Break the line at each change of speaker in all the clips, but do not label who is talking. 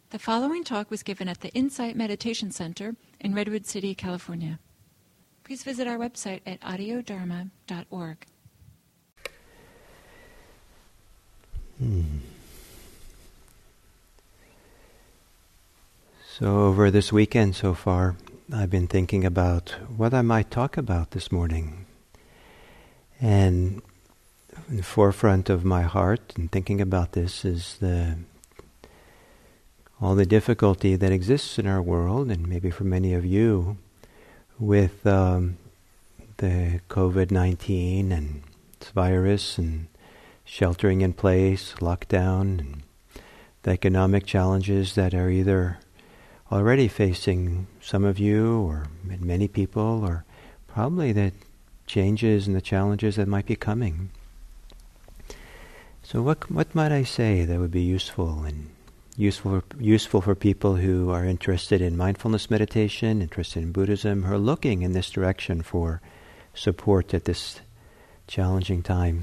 The following talk was given at the Insight Meditation Center in Redwood City, California. Please visit our website at audiodharma.org.
So over this weekend so far, I've been thinking about what I might talk about this morning. And in the forefront of my heart in thinking about this is all the difficulty that exists in our world, and maybe for many of you, with the COVID-19 and this virus and sheltering in place, lockdown, and the economic challenges that are either already facing some of you or many people, or probably the changes and the challenges that might be coming. So what might I say that would be useful for people who are interested in mindfulness meditation, interested in Buddhism, who are looking in this direction for support at this challenging time?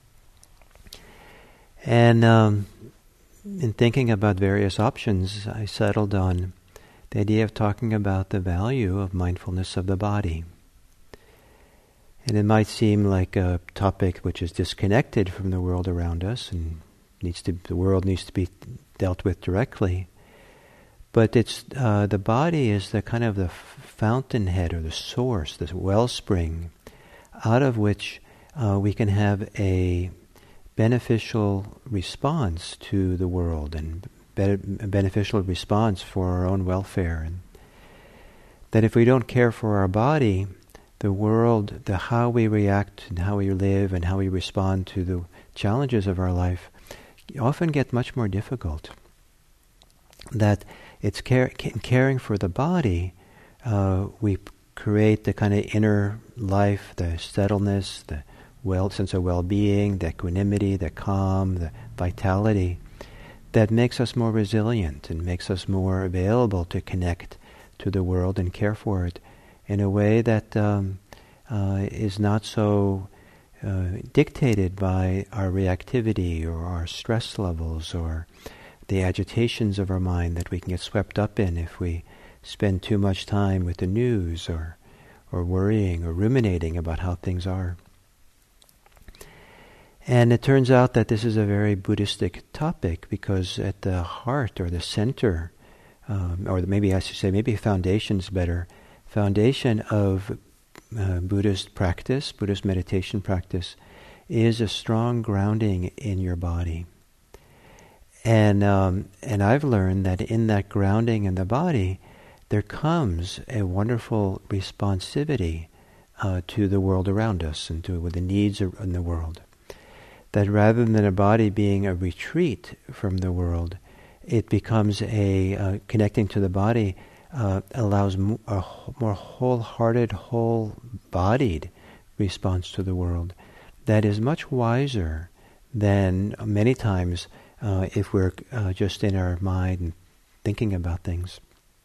And in thinking about various options, I settled on the idea of talking about the value of mindfulness of the body. And it might seem like a topic which is disconnected from the world around us and the world needs to be dealt with directly. But it's the body is the kind of the fountainhead or the source, this wellspring, out of which we can have a beneficial response to the world and a beneficial response for our own welfare. And that if we don't care for our body, the world, how we react and how we live and how we respond to the challenges of our life often get much more difficult. That it's caring for the body, we create the kind of inner life, the steadiness, the sense of well-being, the equanimity, the calm, the vitality that makes us more resilient and makes us more available to connect to the world and care for it in a way that is not so dictated by our reactivity or our stress levels or the agitations of our mind that we can get swept up in if we spend too much time with the news or worrying or ruminating about how things are. And it turns out that this is a very Buddhistic topic because at the heart or the center, or maybe I should say maybe foundation's better, foundation of Buddhist practice, Buddhist meditation practice, is a strong grounding in your body. And I've learned that in that grounding in the body, there comes a wonderful responsivity to the world around us and to the needs in the world. That rather than a body being a retreat from the world, it becomes a connecting to the body allows a more wholehearted, whole-bodied response to the world that is much wiser than many times if we're just in our mind and thinking about things.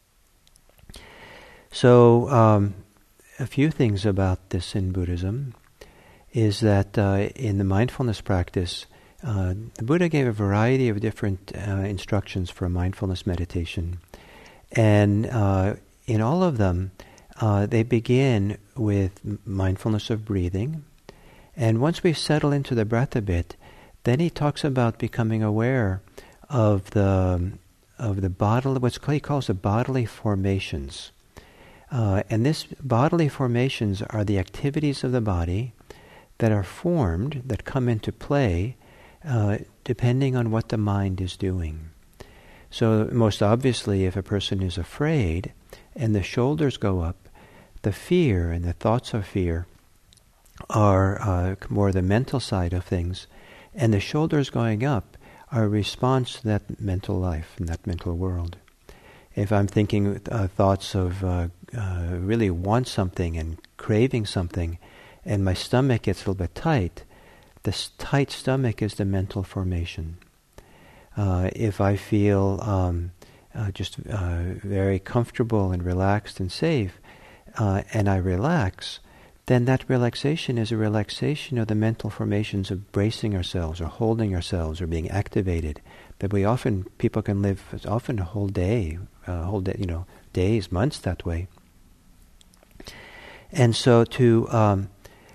So a few things about this in Buddhism is that in the mindfulness practice, the Buddha gave a variety of different instructions for mindfulness meditation. And in all of them, they begin with mindfulness of breathing. And once we settle into the breath a bit, then he talks about becoming aware of the bodily, what he calls the bodily formations. And this bodily formations are the activities of the body that are formed, that come into play, depending on what the mind is doing. So most obviously, if a person is afraid and the shoulders go up, the fear and the thoughts of fear are more the mental side of things, and the shoulders going up are a response to that mental life and that mental world. If I'm thinking thoughts of really want something and craving something, and my stomach gets a little bit tight, this tight stomach is the mental formation. If I feel just very comfortable and relaxed and safe, and I relax, then that relaxation is a relaxation of the mental formations of bracing ourselves or holding ourselves or being activated that people can live often a whole day, days, months that way. And so to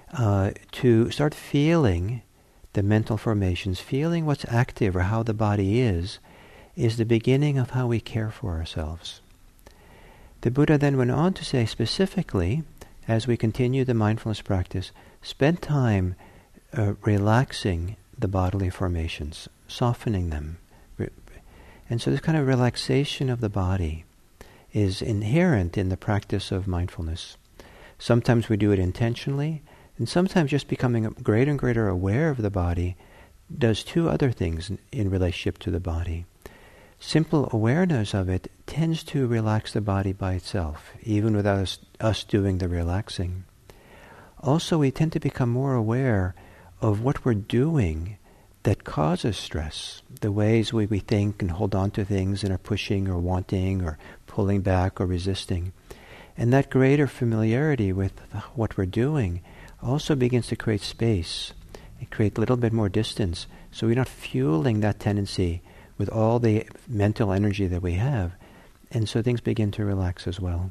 start feeling the mental formations, feeling what's active or how the body is the beginning of how we care for ourselves. The Buddha then went on to say specifically, as we continue the mindfulness practice, spend time relaxing the bodily formations, softening them. And so this kind of relaxation of the body is inherent in the practice of mindfulness. Sometimes we do it intentionally, and sometimes just becoming greater and greater aware of the body does two other things in relationship to the body. Simple awareness of it tends to relax the body by itself, even without us doing the relaxing. Also, we tend to become more aware of what we're doing that causes stress, the ways we think and hold on to things and are pushing or wanting or pulling back or resisting. And that greater familiarity with what we're doing also begins to create space. It creates a little bit more distance, so we're not fueling that tendency with all the mental energy that we have, and so things begin to relax as well.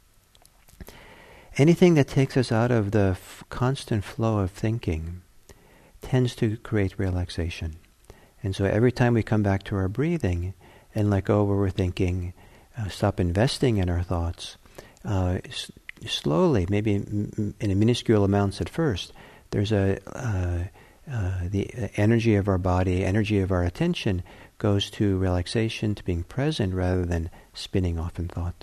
Anything that takes us out of the constant flow of thinking tends to create relaxation. And so every time we come back to our breathing and let go where we're thinking, stop investing in our thoughts, slowly, maybe in minuscule amounts at first, there's the energy of our body, energy of our attention goes to relaxation, to being present rather than spinning off in thought.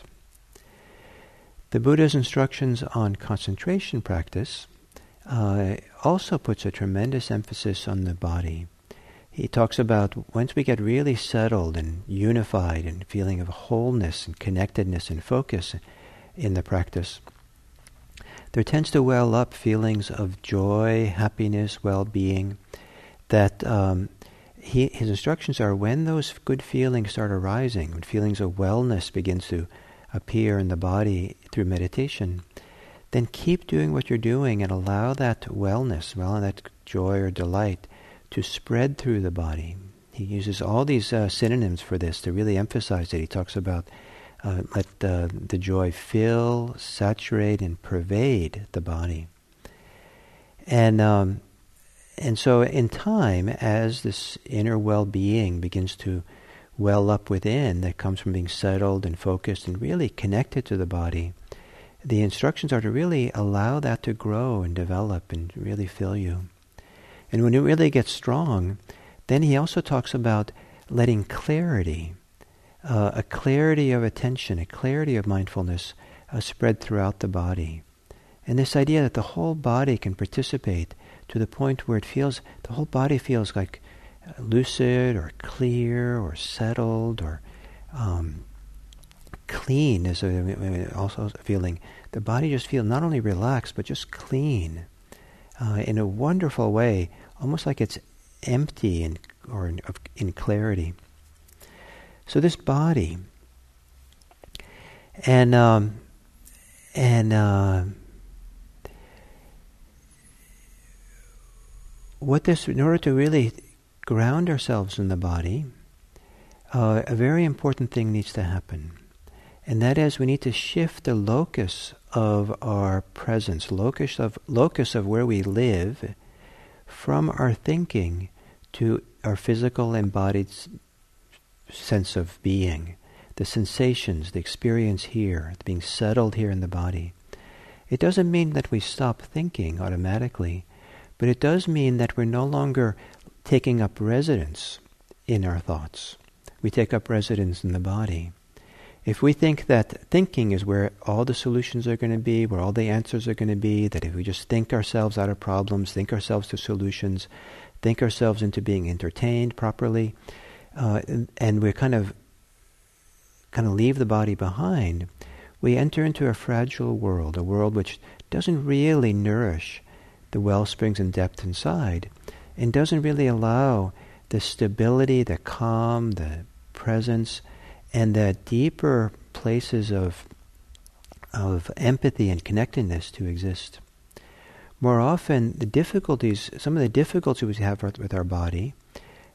The Buddha's instructions on concentration practice also puts a tremendous emphasis on the body. He talks about once we get really settled and unified and feeling of wholeness and connectedness and focus in the practice, there tends to well up feelings of joy, happiness, well-being, that his instructions are when those good feelings start arising, when feelings of wellness begins to appear in the body through meditation, then keep doing what you're doing and allow that wellness, allow that joy or delight to spread through the body. He uses all these synonyms for this to really emphasize it. He talks about let the joy fill, saturate, and pervade the body. And so in time, as this inner well-being begins to well up within, that comes from being settled and focused and really connected to the body, the instructions are to really allow that to grow and develop and really fill you. And when it really gets strong, then he also talks about letting clarity, a clarity of attention, a clarity of mindfulness spread throughout the body. And this idea that the whole body can participate to the point where the whole body feels like lucid or clear or settled or clean is also a feeling. The body just feels not only relaxed but just clean in a wonderful way, almost like it's empty in clarity. So this body and in order to really ground ourselves in the body, a very important thing needs to happen. And that is we need to shift the locus of our presence, locus of where we live, from our thinking to our physical embodied sense of being, the sensations, the experience here, being settled here in the body. It doesn't mean that we stop thinking automatically, but it does mean that we're no longer taking up residence in our thoughts. We take up residence in the body. If we think that thinking is where all the solutions are going to be, where all the answers are going to be, that if we just think ourselves out of problems, think ourselves to solutions, think ourselves into being entertained properly, and we kind of leave the body behind, we enter into a fragile world, a world which doesn't really nourish the well springs and depth inside, and doesn't really allow the stability, the calm, the presence, and the deeper places of empathy and connectedness to exist. More often, some of the difficulties we have with our body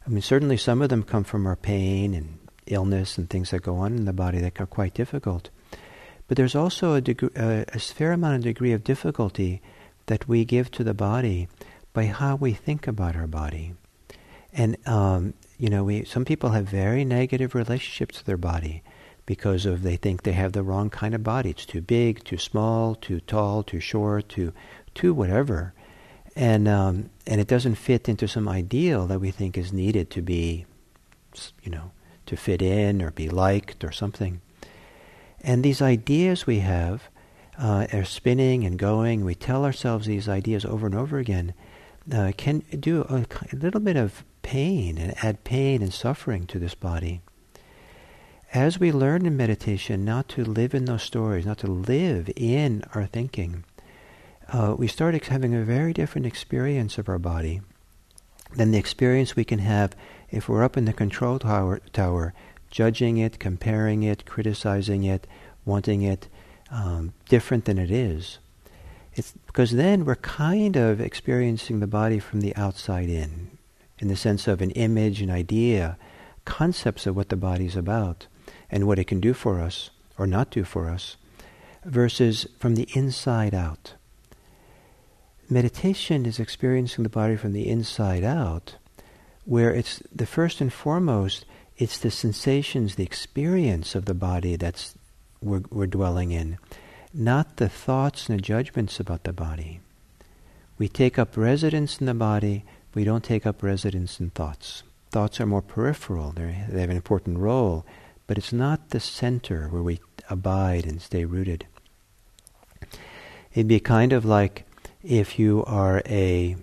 I mean, certainly some of them come from our pain and illness and things that go on in the body that are quite difficult. But there's also a fair amount of degree of difficulty that we give to the body by how we think about our body. And, some people have very negative relationships to their body because they think they have the wrong kind of body. It's too big, too small, too tall, too short, too whatever. And it doesn't fit into some ideal that we think is needed to be, to fit in or be liked or something. And these ideas we have are spinning and going. We tell ourselves these ideas over and over again. Can do a little bit of pain and add pain and suffering to this body. As we learn in meditation not to live in those stories, not to live in our thinking, we start having a very different experience of our body than the experience we can have if we're up in the control tower, judging it, comparing it, criticizing it, wanting it different than it is. It's because then we're kind of experiencing the body from the outside in the sense of an image, an idea, concepts of what the body's about and what it can do for us or not do for us, versus from the inside out. Meditation is experiencing the body from the inside out, where it's the first and foremost, it's the sensations, the experience of the body that's we're dwelling in, not the thoughts and the judgments about the body. We take up residence in the body, we don't take up residence in thoughts. Thoughts are more peripheral, they have an important role, but it's not the center where we abide and stay rooted. It'd be kind of like if you are in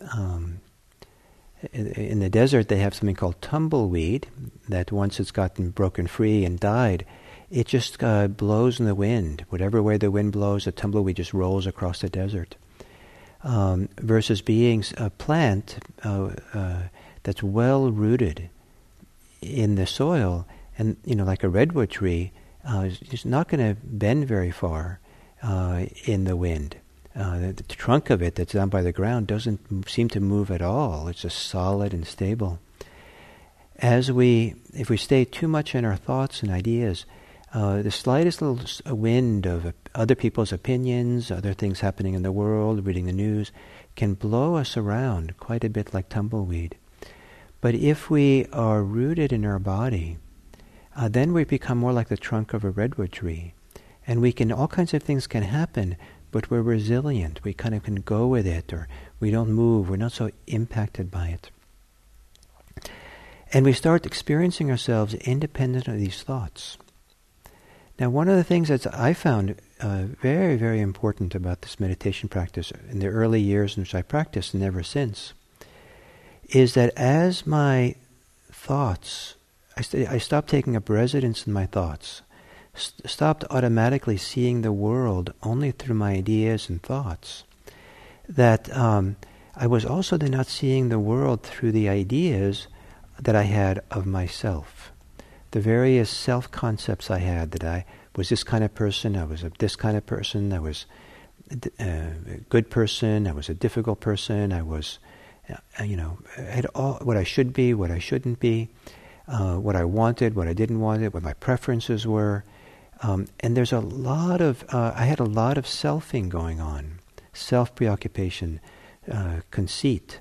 the desert they have something called tumbleweed, that once it's gotten broken free and died, it just blows in the wind. Whatever way the wind blows, the tumbleweed just rolls across the desert. Versus being a plant that's well rooted in the soil, and like a redwood tree, it's not going to bend very far in the wind. The trunk of it that's down by the ground doesn't seem to move at all. It's just solid and stable. If we stay too much in our thoughts and ideas, the slightest little wind of other people's opinions, other things happening in the world, reading the news, can blow us around quite a bit like tumbleweed. But if we are rooted in our body, then we become more like the trunk of a redwood tree. And all kinds of things can happen, but we're resilient. We kind of can go with it, or we don't move. We're not so impacted by it. And we start experiencing ourselves independent of these thoughts. Now, one of the things that I found very, very important about this meditation practice in the early years in which I practiced and ever since, is that as my thoughts, I stopped taking up residence in my thoughts, stopped automatically seeing the world only through my ideas and thoughts, that I was also then not seeing the world through the ideas that I had of myself. The various self-concepts I had, that I was this kind of person, I was this kind of person, I was a good person, I was a difficult person, I was, I had all what I should be, what I shouldn't be, what I wanted, what I didn't want, what my preferences were. And there's I had a lot of selfing going on, self-preoccupation, conceit,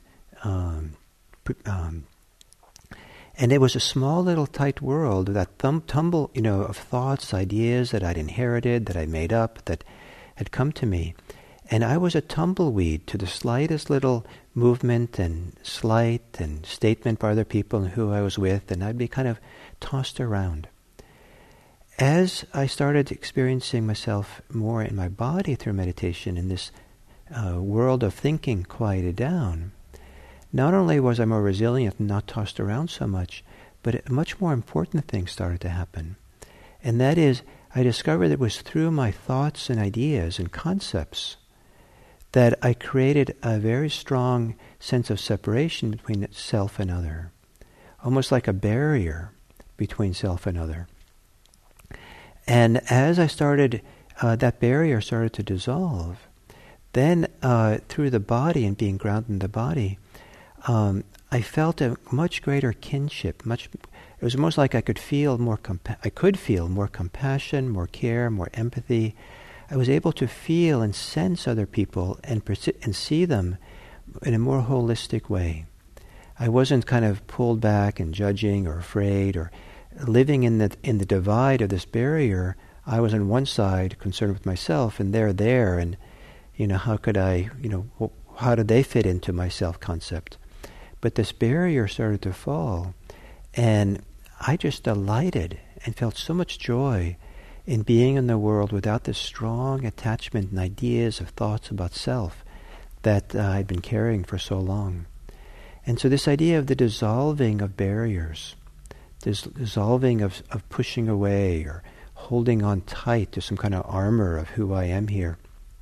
and it was a small little tight world, that tumble, of thoughts, ideas that I'd inherited, that I made up, that had come to me. And I was a tumbleweed to the slightest little movement and slight and statement by other people and who I was with, and I'd be kind of tossed around. As I started experiencing myself more in my body through meditation, in this world of thinking quieted down, not only was I more resilient and not tossed around so much, but a much more important thing started to happen. And that is, I discovered that it was through my thoughts and ideas and concepts that I created a very strong sense of separation between self and other, almost like a barrier between self and other. And as I started, that barrier started to dissolve. Then through the body and being grounded in the body, I felt a much greater kinship. It was almost like I could feel more compassion, more care, more empathy. I was able to feel and sense other people and see them in a more holistic way. I wasn't kind of pulled back and judging or afraid or living in the divide of this barrier. I was on one side concerned with myself, and they're there, and how could I, how did they fit into my self-concept? But this barrier started to fall, and I just delighted and felt so much joy in being in the world without this strong attachment and ideas of thoughts about self that I'd been carrying for so long. And so this idea of the dissolving of barriers, this dissolving of pushing away or holding on tight to some kind of armor of who I am here,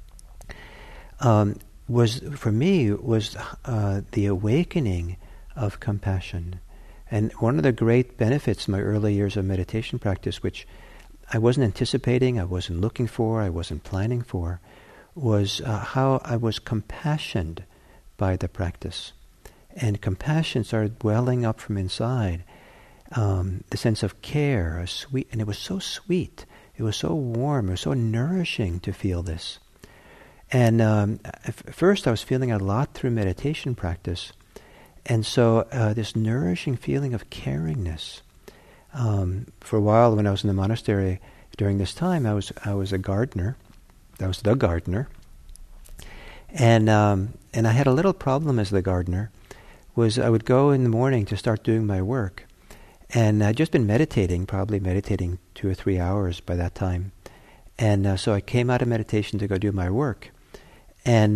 was the awakening of compassion. And one of the great benefits in my early years of meditation practice, which I wasn't anticipating, I wasn't looking for, I wasn't planning for, was how I was compassioned by the practice. And compassion started welling up from inside, the sense of care, and it was so sweet, it was so warm, it was so nourishing to feel this. And at first I was feeling it a lot through meditation practice. And so this nourishing feeling of caringness. For a while when I was in the monastery during this time, I was a gardener. I was the gardener. And I had a little problem as the gardener. I would go in the morning to start doing my work. And I'd just been probably meditating 2 or 3 hours by that time. And so I came out of meditation to go do my work. And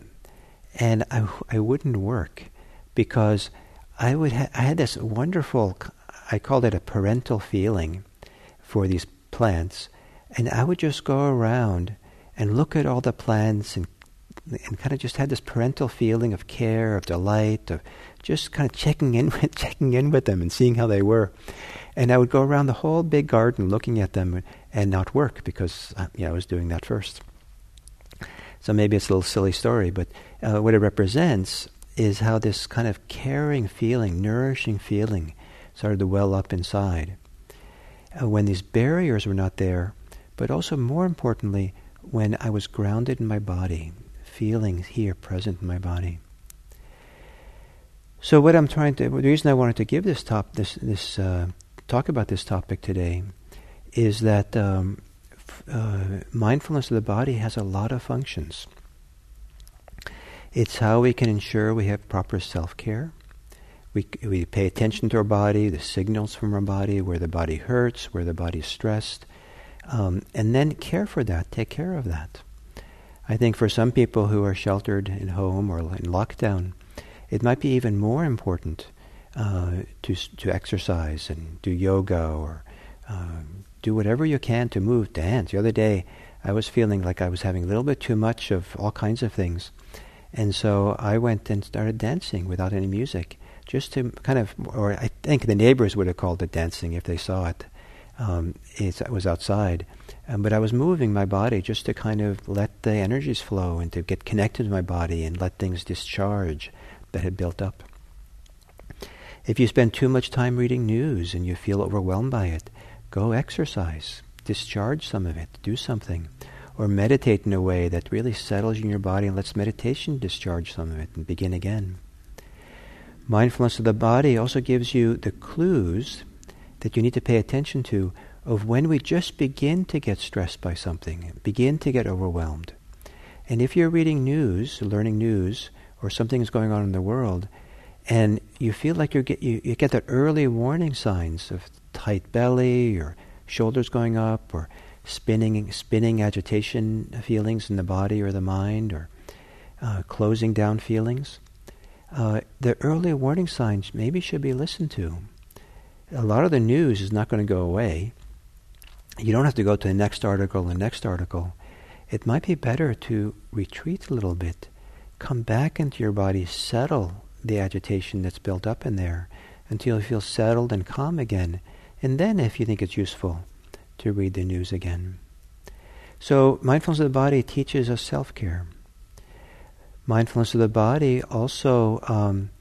I wouldn't work because I had this wonderful, I called it a parental feeling for these plants, and I would just go around and look at all the plants and kind of just had this parental feeling of care, of delight, of just kind of checking in with them and seeing how they were. And I would go around the whole big garden looking at them and not work because I was doing that first. So maybe it's a little silly story, but what it represents is how this kind of caring feeling, nourishing feeling started to well up inside. When these barriers were not there, but also more importantly, when I was grounded in my body, feeling here present in my body. So what the reason I wanted to give talk about this topic today is that mindfulness of the body has a lot of functions. It's how we can ensure we have proper self-care. We pay attention to our body, the signals from our body, where the body hurts, where the body is stressed, and then care for that, take care of that. I think for some people who are sheltered in home or in lockdown, it might be even more important to exercise and do yoga or do whatever you can to move, dance. The other day, I was feeling like I was having a little bit too much of all kinds of things. And so I went and started dancing without any music, just to kind of, or I think the neighbors would have called it dancing if they saw it. It was outside. But I was moving my body just to kind of let the energies flow and to get connected to my body and let things discharge that had built up. If you spend too much time reading news and you feel overwhelmed by it, go exercise, discharge some of it, do something. Or meditate in a way that really settles you in your body and lets meditation discharge some of it and begin again. Mindfulness of the body also gives you the clues that you need to pay attention to of when we just begin to get stressed by something, begin to get overwhelmed. And if you're reading news, learning news, or something is going on in the world, and you feel like you get the early warning signs of tight belly or shoulders going up or spinning agitation feelings in the body or the mind or closing down feelings, the early warning signs maybe should be listened to. A lot of the news is not going to go away. You don't have to go to the next article and the next article. It might be better to retreat a little bit, come back into your body, settle the agitation that's built up in there until you feel settled and calm again. And then, if you think it's useful, to read the news again. So mindfulness of the body teaches us self-care. Mindfulness of the body also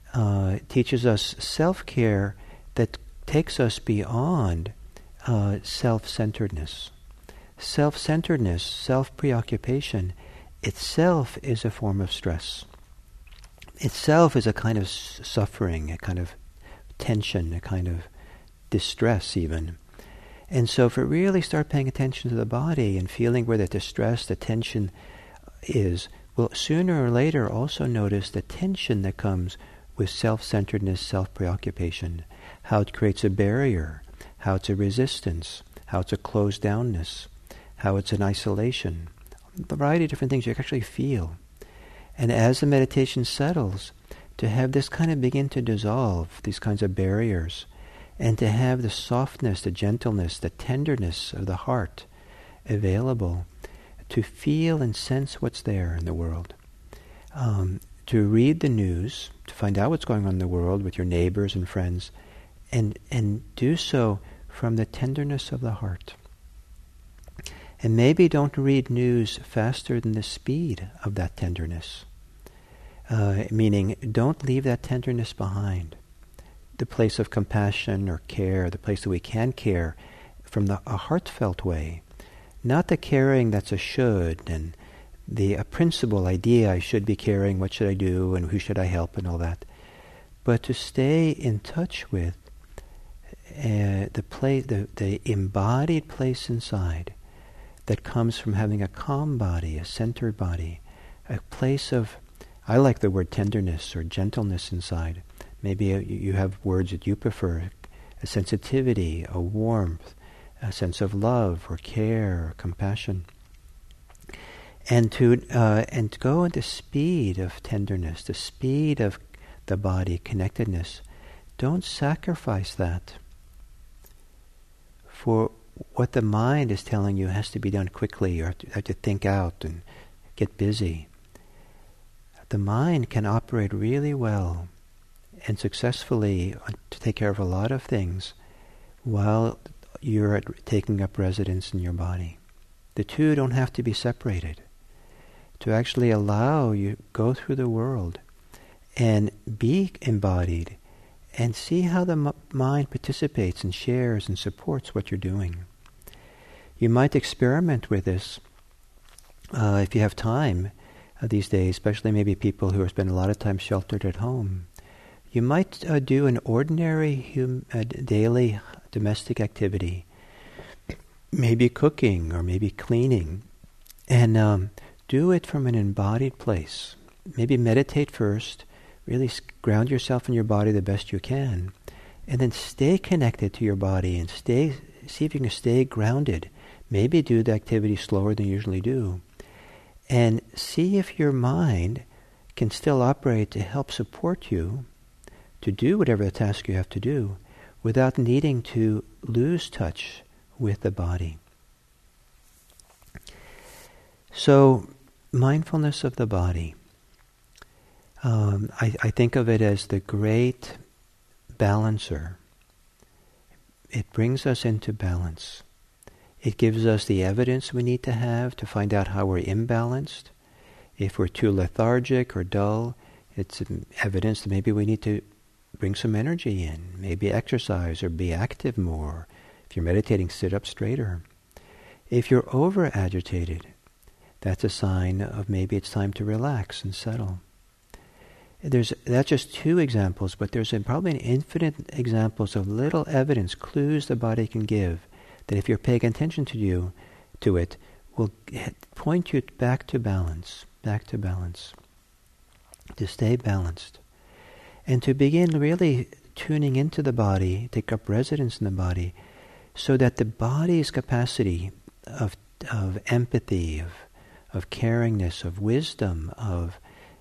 teaches us self-care that takes us beyond self-centeredness. Self-centeredness, self-preoccupation, itself is a form of stress. Itself is a kind of suffering, a kind of tension, a kind of distress even. And so if we really start paying attention to the body and feeling where the distress, the tension is, we'll sooner or later also notice the tension that comes with self-centeredness, self-preoccupation, how it creates a barrier, how it's a resistance, how it's a closed downness, how it's an isolation, a variety of different things you actually feel. And as the meditation settles, to have this kind of begin to dissolve, these kinds of barriers, and to have the softness, the gentleness, the tenderness of the heart available to feel and sense what's there in the world. To read the news, to find out what's going on in the world with your neighbors and friends, and do so from the tenderness of the heart. And maybe don't read news faster than the speed of that tenderness. Meaning, don't leave that tenderness behind. The place of compassion or care, the place that we can care from a heartfelt way. Not the caring that's a should and a principle idea, I should be caring, what should I do, and who should I help, and all that. But to stay in touch with the embodied place inside that comes from having a calm body, a centered body, a place of, I like the word tenderness or gentleness inside. Maybe you have words that you prefer, a sensitivity, a warmth, a sense of love or care or compassion. And to go at the speed of tenderness, the speed of the body, connectedness. Don't sacrifice that for what the mind is telling you has to be done quickly, or have to think out and get busy. The mind can operate really well and successfully to take care of a lot of things while you're taking up residence in your body. The two don't have to be separated. To actually allow you go through the world and be embodied and see how the mind participates and shares and supports what you're doing. You might experiment with this if you have time these days, especially maybe people who are spending a lot of time sheltered at home. You might do an ordinary daily domestic activity, maybe cooking or maybe cleaning, and do it from an embodied place. Maybe meditate first, really ground yourself in your body the best you can, and then stay connected to your body and see if you can stay grounded. Maybe do the activity slower than you usually do. And see if your mind can still operate to help support you to do whatever the task you have to do without needing to lose touch with the body. So, mindfulness of the body. I think of it as the great balancer. It brings us into balance. It gives us the evidence we need to have to find out how we're imbalanced. If we're too lethargic or dull, it's evidence that maybe we need to bring some energy in, maybe exercise or be active more. If you're meditating, sit up straighter. If you're over-agitated, that's a sign of maybe it's time to relax and settle. That's just two examples, but there's probably an infinite examples of little evidence, clues the body can give, that if you're paying attention to it, will point you back to balance, to stay balanced. And to begin really tuning into the body, take up residence in the body, so that the body's capacity of empathy, of caringness, of wisdom, of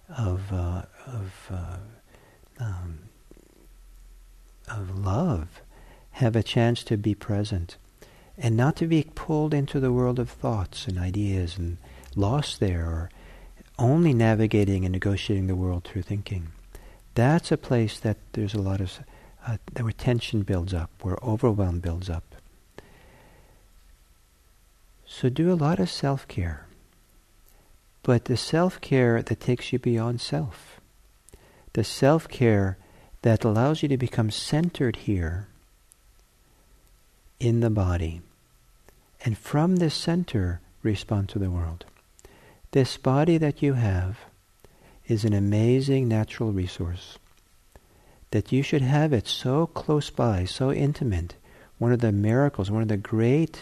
love, have a chance to be present, and not to be pulled into the world of thoughts and ideas and lost there, or only navigating and negotiating the world through thinking. That's a place that there's a lot of where tension builds up, where overwhelm builds up. So do a lot of self-care, but the self-care that takes you beyond self, the self-care that allows you to become centered here in the body. And from this center, respond to the world. This body that you have is an amazing natural resource. That you should have it so close by, so intimate. One of the miracles, one of the great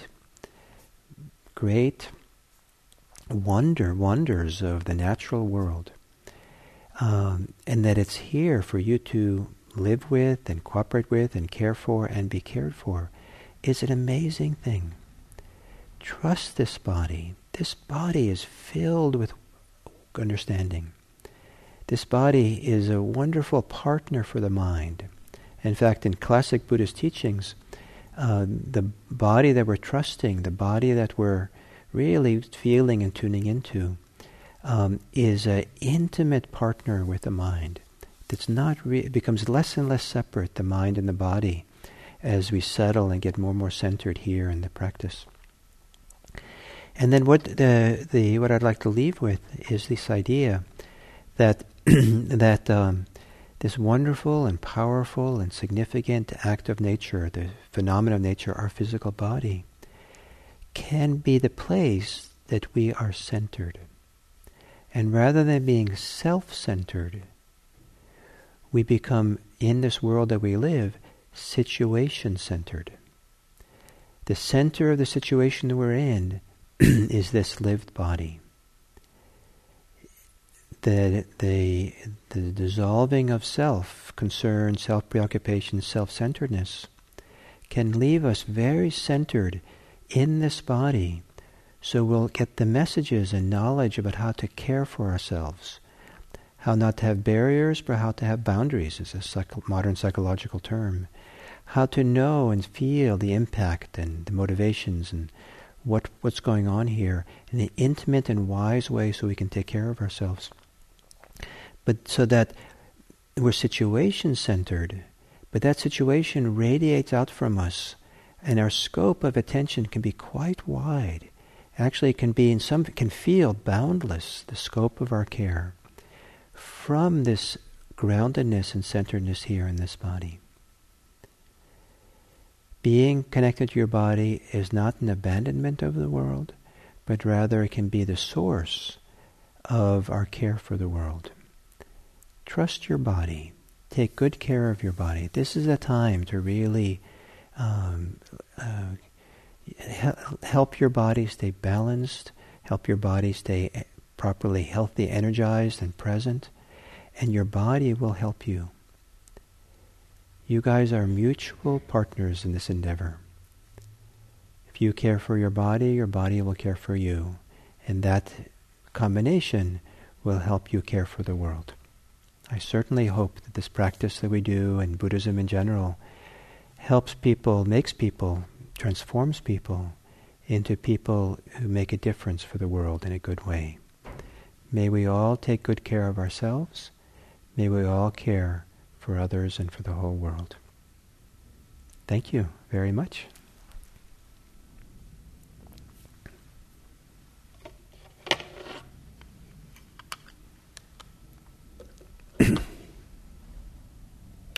wonders of the natural world. And that it's here for you to live with and cooperate with and care for and be cared for is an amazing thing. Trust this body. This body is filled with understanding. This body is a wonderful partner for the mind. In fact, in classic Buddhist teachings, the body that we're trusting, the body that we're really feeling and tuning into, is an intimate partner with the mind. It becomes less and less separate, the mind and the body, as we settle and get more and more centered here in the practice. And then what I'd like to leave with is this idea that this wonderful and powerful and significant act of nature, the phenomena of nature, our physical body, can be the place that we are centered. And rather than being self-centered, we become, in this world that we live, situation-centered. The center of the situation that we're in is this lived body. The dissolving of self-concern, self-preoccupation, self-centeredness can leave us very centered in this body, so we'll get the messages and knowledge about how to care for ourselves, how not to have barriers, but how to have boundaries is a modern psychological term, how to know and feel the impact and the motivations and what's going on here in an intimate and wise way so we can take care of ourselves. But so that we're situation-centered, but that situation radiates out from us, and our scope of attention can be quite wide. Actually, it can feel boundless, the scope of our care, from this groundedness and centeredness here in this body. Being connected to your body is not an abandonment of the world, but rather it can be the source of our care for the world. Trust your body. Take good care of your body. This is a time to really help your body stay balanced, help your body stay properly healthy, energized, and present, and your body will help you. You guys are mutual partners in this endeavor. If you care for your body will care for you, and that combination will help you care for the world. I certainly hope that this practice that we do, and Buddhism in general, helps people, makes people, transforms people into people who make a difference for the world in a good way. May we all take good care of ourselves. May we all care for others and for the whole world. Thank you very much.